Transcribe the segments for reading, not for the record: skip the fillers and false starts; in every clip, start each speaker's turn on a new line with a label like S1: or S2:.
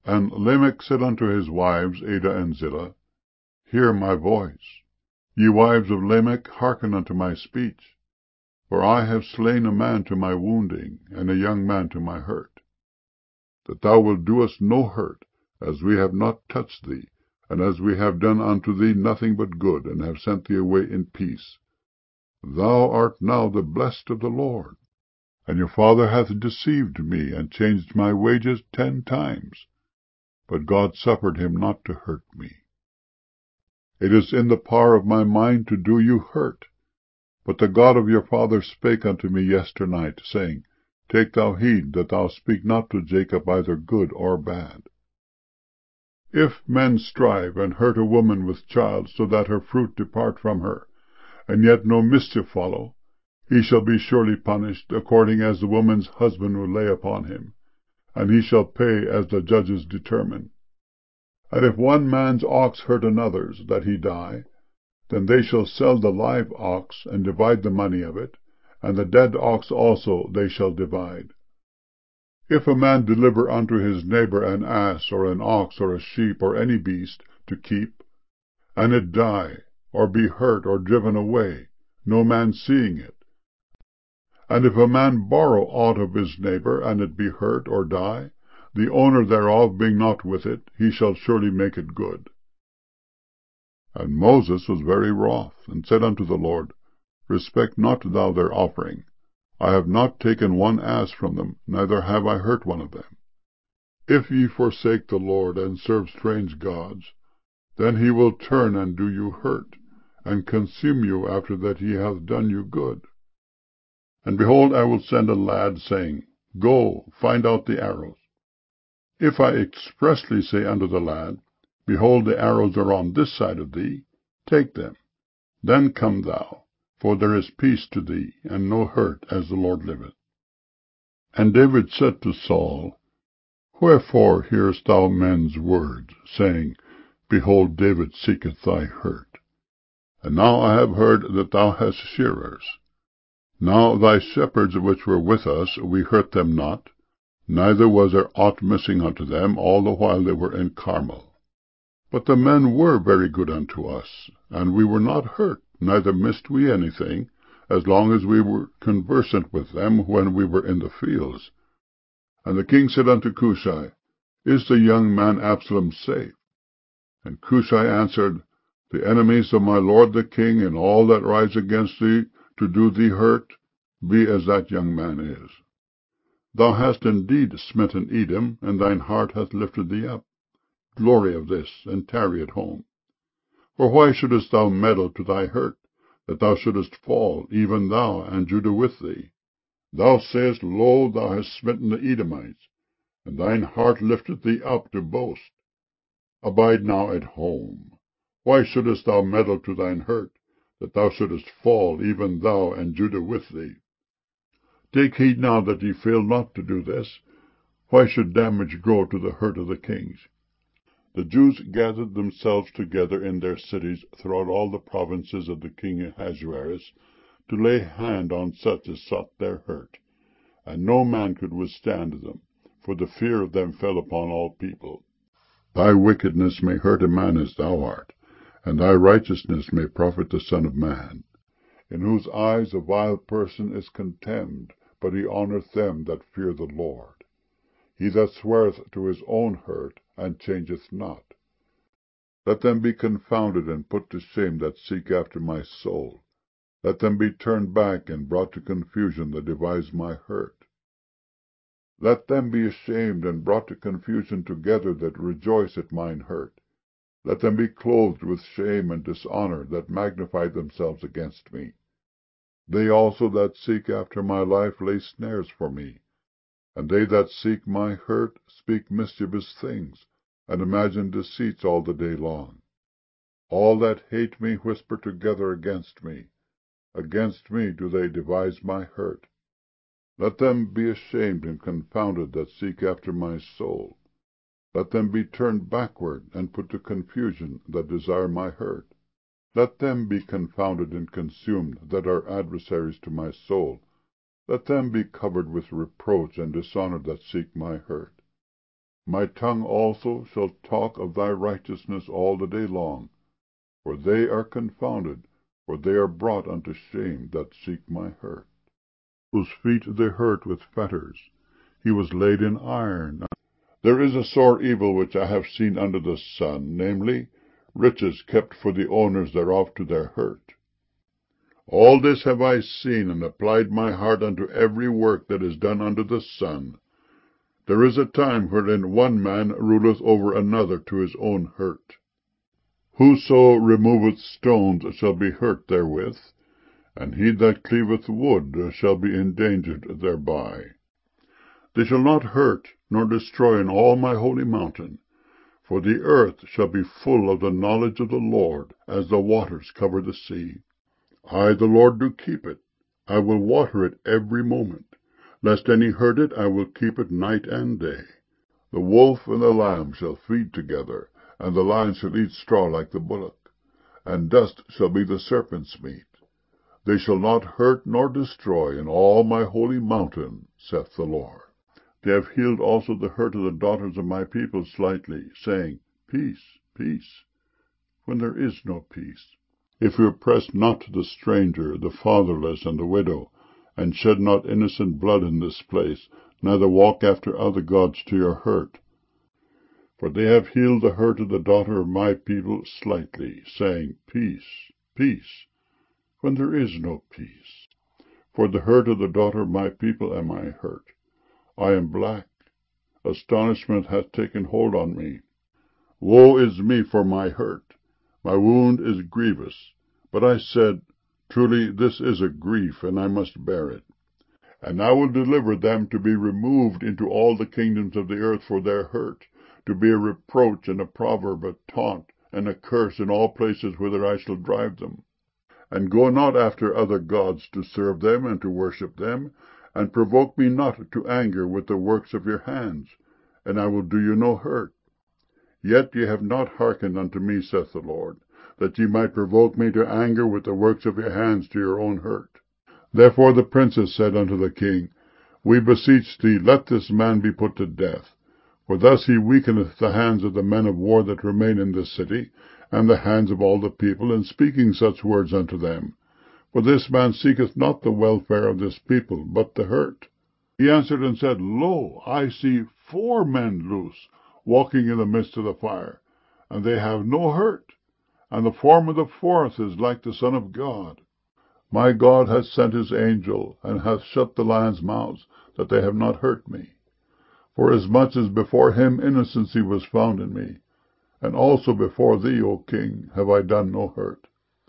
S1: And Lamech said unto his wives, Adah and Zillah, Hear my voice. Ye wives of Lamech, hearken unto my speech. For I have slain a man to my wounding, and a young man to my hurt. That thou wilt do us no hurt, as we have not touched thee, and as we have done unto thee nothing but good, and have sent thee away in peace. Thou art now the blessed of the Lord. And your father hath deceived me, and changed my wages 10 times. But God suffered him not to hurt me. It is in the power of my mind to do you hurt. But the God of your father spake unto me yesternight, saying, Take thou heed that thou speak not to Jacob either good or bad. If men strive and hurt a woman with child, so that her fruit depart from her, and yet no mischief follow, he shall be surely punished, according as the woman's husband will lay upon him, and he shall pay as the judges determine. And if one man's ox hurt another's, that he die, then they shall sell the live ox, and divide the money of it, and the dead ox also they shall divide. If a man deliver unto his neighbor an ass, or an ox, or a sheep, or any beast, to keep, and it die, or be hurt, or driven away, no man seeing it, and if a man borrow aught of his neighbor, and it be hurt, or die, the owner thereof being not with it, he shall surely make it good. And Moses was very wroth, and said unto the Lord, Respect not thou their offering. I have not taken one ass from them, neither have I hurt one of them. If ye forsake the Lord, and serve strange gods, then he will turn and do you hurt, and consume you after that he hath done you good. And behold, I will send a lad, saying, Go, find out the arrows. If I expressly say unto the lad, Behold, the arrows are on this side of thee, take them. Then come thou, for there is peace to thee, and no hurt, as the Lord liveth. And David said to Saul, Wherefore hearest thou men's words, saying, Behold, David seeketh thy hurt? And now I have heard that thou hast shearers. Now thy shepherds which were with us, we hurt them not, neither was there aught missing unto them all the while they were in Carmel. But the men were very good unto us, and we were not hurt, neither missed we anything, as long as we were conversant with them when we were in the fields. And the king said unto Cushai, Is the young man Absalom safe? And Cushai answered, The enemies of my lord the king, and all that rise against thee to do thee hurt, be as that young man is. Thou hast indeed smitten Edom, and thine heart hath lifted thee up. Glory of this, and tarry at home. For why shouldest thou meddle to thy hurt, that thou shouldest fall, even thou, and Judah with thee? Thou sayest, Lo, thou hast smitten the Edomites, and thine heart lifteth thee up to boast. Abide now at home. Why shouldest thou meddle to thine hurt, that thou shouldest fall, even thou, and Judah with thee? Take heed now that ye fail not to do this. Why should damage grow to the hurt of the kings? The Jews gathered themselves together in their cities throughout all the provinces of the king Ahasuerus, to lay hand on such as sought their hurt, and no man could withstand them, for the fear of them fell upon all people. Thy wickedness may hurt a man as thou art, and thy righteousness may profit the Son of Man, in whose eyes a vile person is contemned, but he honoureth them that fear the Lord. He that sweareth to his own hurt, and changeth not. Let them be confounded and put to shame that seek after my soul. Let them be turned back and brought to confusion that devise my hurt. Let them be ashamed and brought to confusion together that rejoice at mine hurt. Let them be clothed with shame and dishonour that magnify themselves against me. They also that seek after my life lay snares for me. And they that seek my hurt speak mischievous things, and imagine deceits all the day long. All that hate me whisper together against me. Against me do they devise my hurt. Let them be ashamed and confounded that seek after my soul. Let them be turned backward and put to confusion that desire my hurt. Let them be confounded and consumed that are adversaries to my soul. Let them be covered with reproach and dishonour that seek my hurt. My tongue also shall talk of thy righteousness all the day long. For they are confounded, for they are brought unto shame that seek my hurt. Whose feet they hurt with fetters, he was laid in iron. There is a sore evil which I have seen under the sun, namely, riches kept for the owners thereof to their hurt. All this have I seen, and applied my heart unto every work that is done under the sun. There is a time wherein one man ruleth over another to his own hurt. Whoso removeth stones shall be hurt therewith, and he that cleaveth wood shall be endangered thereby. They shall not hurt nor destroy in all my holy mountain, for the earth shall be full of the knowledge of the Lord, as the waters cover the sea. I, the Lord, do keep it. I will water it every moment. Lest any hurt it, I will keep it night and day. The wolf and the lamb shall feed together, and the lion shall eat straw like the bullock, and dust shall be the serpent's meat. They shall not hurt nor destroy in all my holy mountain, saith the Lord. They have healed also the hurt of the daughters of my people slightly, saying, Peace, peace, when there is no peace. If you oppress not the stranger, the fatherless, and the widow, and shed not innocent blood in this place, neither walk after other gods to your hurt. For they have healed the hurt of the daughter of my people slightly, saying, Peace, peace, when there is no peace. For the hurt of the daughter of my people am I hurt. I am black. Astonishment hath taken hold on me. Woe is me for my hurt. My wound is grievous. But I said, Truly this is a grief, and I must bear it. And I will deliver them to be removed into all the kingdoms of the earth for their hurt, to be a reproach and a proverb, a taunt and a curse in all places whither I shall drive them. And go not after other gods to serve them and to worship them, and provoke me not to anger with the works of your hands, and I will do you no hurt. Yet ye have not hearkened unto me, saith the Lord, that ye might provoke me to anger with the works of your hands to your own hurt. Therefore the princes said unto the king, We beseech thee, let this man be put to death. For thus he weakeneth the hands of the men of war that remain in this city, and the hands of all the people, in speaking such words unto them. For this man seeketh not the welfare of this people, but the hurt. He answered and said, Lo, I see 4 men loose, walking in the midst of the fire, and they have no hurt, and the form of the 4th is like the Son of God. My God hath sent his angel, and hath shut the lions' mouths, that they have not hurt me. Forasmuch as before him innocency was found in me, and also before thee, O king, have I done no hurt.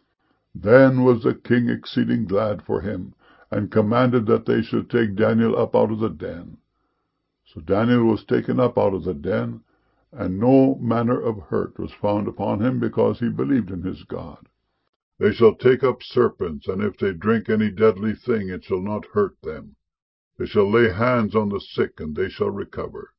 S1: Then was the king exceeding glad for him, and commanded that they should take Daniel up out of the den. So Daniel was taken up out of the den, and no manner of hurt was found upon him, because he believed in his God. They shall take up serpents, and if they drink any deadly thing, it shall not hurt them. They shall lay hands on the sick, and they shall recover.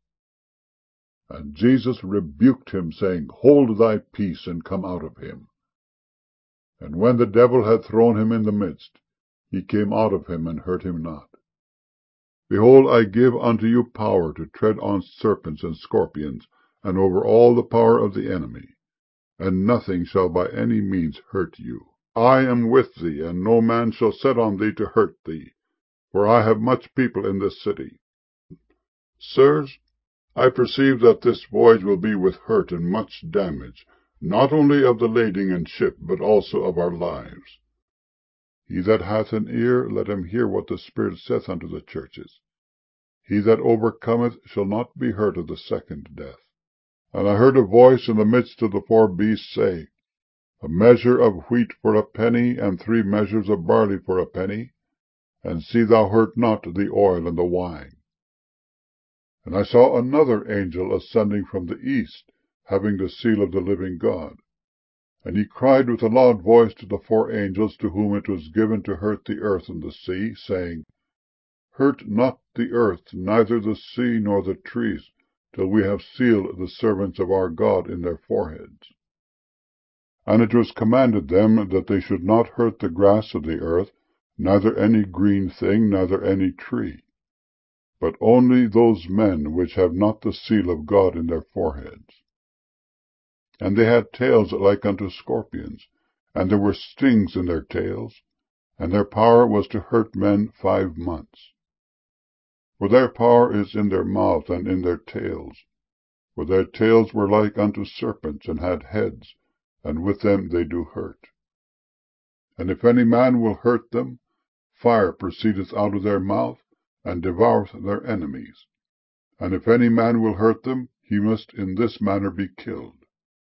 S1: And Jesus rebuked him, saying, Hold thy peace, and come out of him. And when the devil had thrown him in the midst, he came out of him, and hurt him not. Behold, I give unto you power to tread on serpents and scorpions, and over all the power of the enemy, and nothing shall by any means hurt you. I am with thee, and no man shall set on thee to hurt thee, for I have much people in this city. Sirs, I perceive that this voyage will be with hurt and much damage, not only of the lading and ship, but also of our lives. He that hath an ear, let him hear what the Spirit saith unto the churches. He that overcometh shall not be hurt of the second death. And I heard a voice in the midst of the 4 beasts say, A measure of wheat for a penny, and 3 measures of barley for a penny, and see thou hurt not the oil and the wine. And I saw another angel ascending from the east, having the seal of the living God. And he cried with a loud voice to the 4 angels to whom it was given to hurt the earth and the sea, saying, Hurt not the earth, neither the sea nor the trees, till we have sealed the servants of our God in their foreheads. And it was commanded them that they should not hurt the grass of the earth, neither any green thing, neither any tree. but only those men which have not the seal of God in their foreheads. And they had tails like unto scorpions, and there were stings in their tails, and their power was to hurt men 5 months. For their power is in their mouth and in their tails. For their tails were like unto serpents, and had heads, and with them they do hurt. And if any man will hurt them, fire proceedeth out of their mouth, and devoureth their enemies. And if any man will hurt them, he must in this manner be killed.